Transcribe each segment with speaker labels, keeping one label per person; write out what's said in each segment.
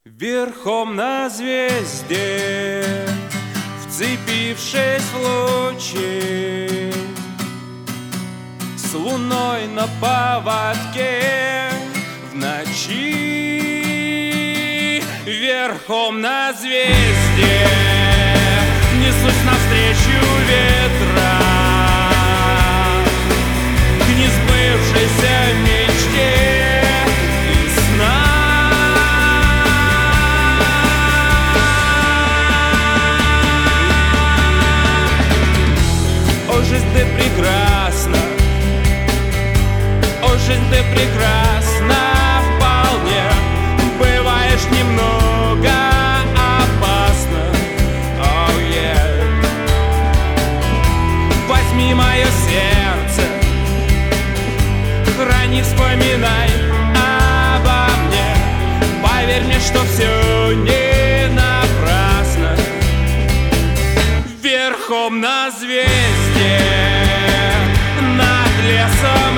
Speaker 1: Верхом на звезде, вцепившись в лучи, с луной на поводке в ночи. Верхом на звезде несусь навстречу ветра к несбывшейся мечте. О, жизнь, ты прекрасна, о, жизнь, ты прекрасна вполне. Бываешь немного опасна, oh, yeah. Возьми мое сердце, храни, вспоминай обо мне. Поверь мне, что все не напрасно. Верхом на звезде, над лесом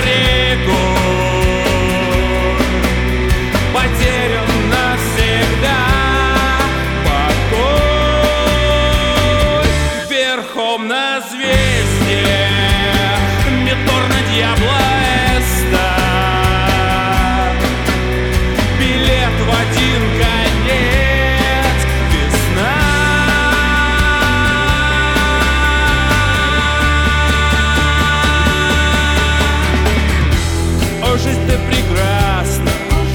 Speaker 1: рекой, потерян навсегда покой. Верхом на звезде, метор на дьявола эста, билет в один конец, весна. О, жизнь, ты прекрасна,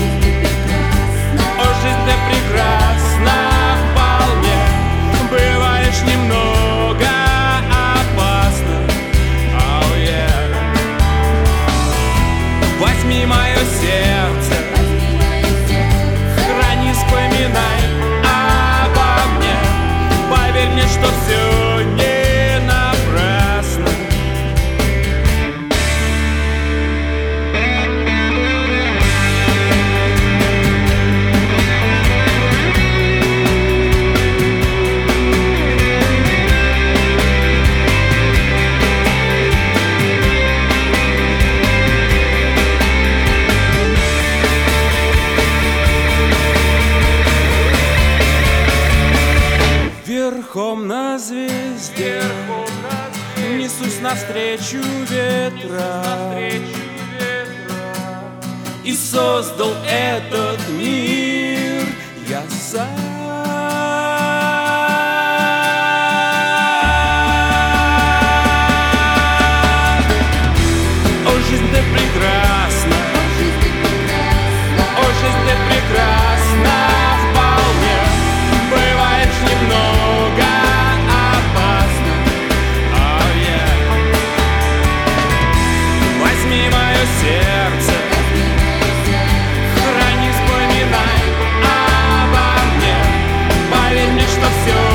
Speaker 1: о, жизнь, ты прекрасна вполне. Бываешь немного опасна, oh, yeah. Возьми мое сердце, храни, вспоминай обо мне. Поверь мне, что все не напрасно. Верхом на звезде несусь навстречу ветра и создал этот мир я сам. О, жизнь, ты прекрасна, о, жизнь, ты прекрасна вполне. Бываешь немного опасно, oh, yeah. Возьми мое сердце, храни, вспоминай обо мне. Поверь мне, что все